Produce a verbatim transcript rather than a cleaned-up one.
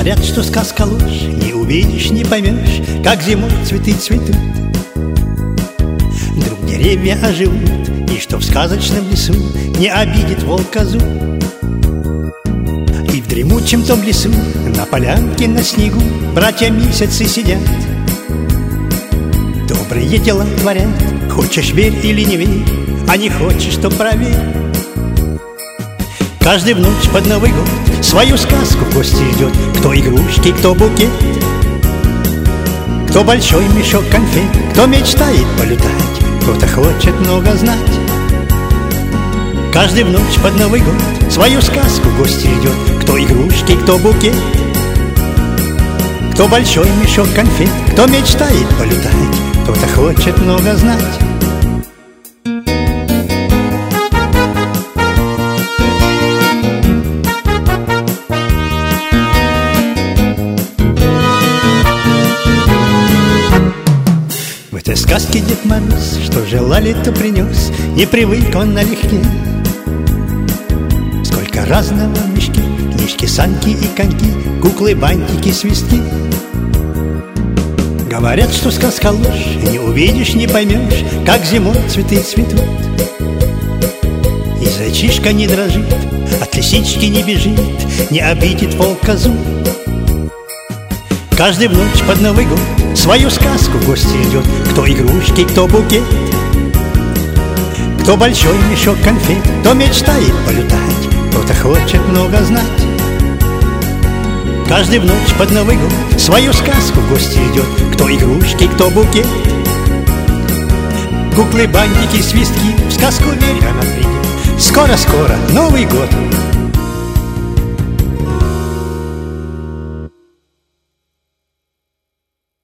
Говорят, что сказка ложь, не увидишь, не поймешь, как зимой цветы цветут. Вдруг деревья оживут, и что в сказочном лесу не обидит волк козу. И в дремучем том лесу, на полянке, на снегу, братья месяцы сидят, добрые дела творят. Хочешь верь или не верь, а не хочешь, то проверь. Каждый в ночь под Новый год свою сказку в гости идет. Кто игрушки, кто букет, кто большой мешок конфет, кто мечтает полетать, кто-то хочет много знать. Каждый в ночь под Новый год свою сказку в гости идет. Кто игрушки, кто букет, кто большой мешок конфет, кто мечтает полетать, кто-то хочет много знать. В этой сказке Дед Мороз, что желали, то принес, не привык он налегке. Сколько разного в мешке: книжки, санки и коньки, куклы, бантики, свистки. Говорят, что сказка ложь, не увидишь, не поймешь, как зимой цветы цветут. И зайчишка не дрожит, от лисички не бежит, не обидит волк козу. Каждый в ночь под Новый год свою сказку в гости идет. Кто игрушки, кто букет, кто большой мешок конфет, кто мечтает полетать, кто-то хочет много знать. Каждый в ночь под Новый год свою сказку в гости идет. Кто игрушки, кто букет, куклы, бантики, свистки. В сказку верь, она придет. Скоро-скоро Новый год.